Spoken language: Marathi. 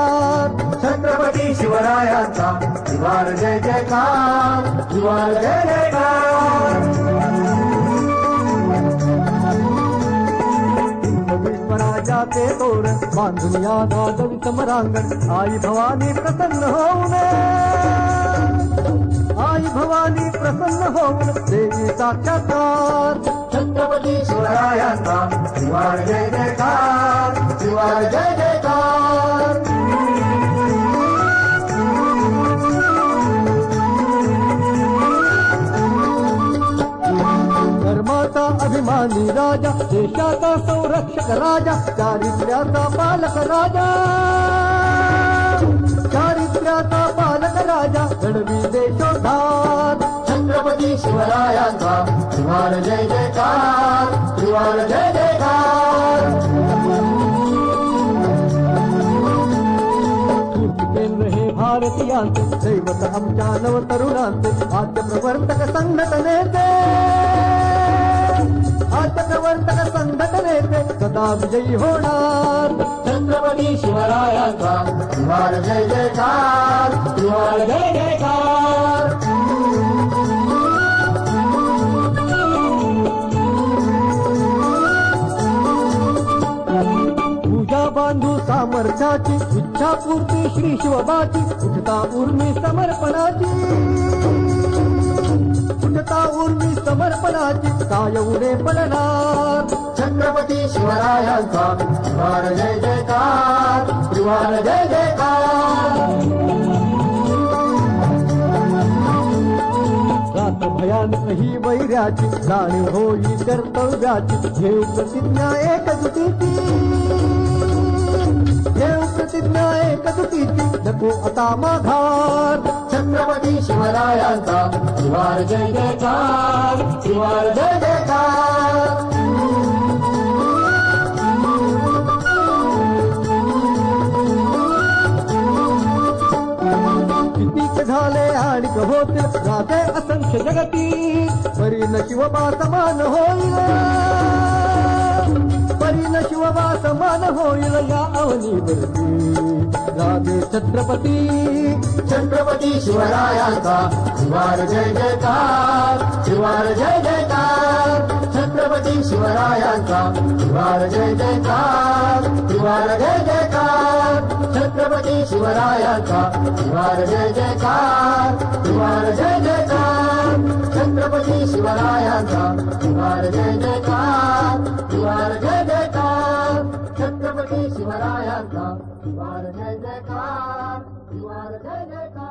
जयकार. छत्रपती शिवरायांचा जिवार जय जयकार, जिवार जय जयकार. स्वराज्याचे तोरण बांधून या गाजवी समरांगण. आई भवानी प्रसन्न होऊन, आई भवानी प्रसन्न होऊन देवी साक्षात्कार. छत्रपती शिवरायांचा जिवार जय जयकार, जिवार जय जयकार. धर्माचा अभिमानी राजा, देशाचा संरक्षक राजा, चारित्र्याचा पालक राजा, चारित्र्याचा पालक राजा, घडवी देशोद्धार. छत्रपती शिवरायांचा जिवार जय जयकार, जिवार जय जयकार. केंद्र हे भारतीयांचे दैवत आमच्या नवतरुणांचे. आद्य प्रवर्तक संघटनेचे, आद्य प्रवर्तक संघटनेचे सदा विजयी होणार. छत्रपती शिवरायांचा जिवार जय जयकार, जिवार जय जयकार. पूजा बांधू सामर्थ्याची, इच्छापूर्ती श्री शिवबाची, उठता उर्मी समर्पणाची, उठता उर्मी समर्पणाची, काय उडे पडणार. छत्रपती शिवरायांचा जिवार जय जयकार, जिवार जय जयकार. रात भयानक ही वैर्याची, जाणीव होई कर्तव्याची, घेऊ प्रतिज्ञा एकजुटीची, घेऊ प्रतिज्ञा एकजुटीची, नको आता माघार. छत्रपती शिवरायांचा जिवार जय जयकार, जिवार जय जयकार. कितीक झाले आणि होतील राजे असंख्य जगती, परीन शिवबा समान होईल, परीन शिवबा समान होईल या अवनीवरती. राजे छत्रपती, छत्रपती शिवरायांचा जिवार जय जयकार, जिवार जय जयकार. छत्रपती शिवरायांचा जिवार जय जयकार, जिवार जय जयकार. छत्रपती शिवरायांचा जिवार जय जयकार, जिवार जय जयकार. छत्रपती शिवरायांचा जिवार जय जयकार, जिवार जय जयकार. छत्रपती शिवरायांचा जिवार जय जयकार, जिवार जय जयकार.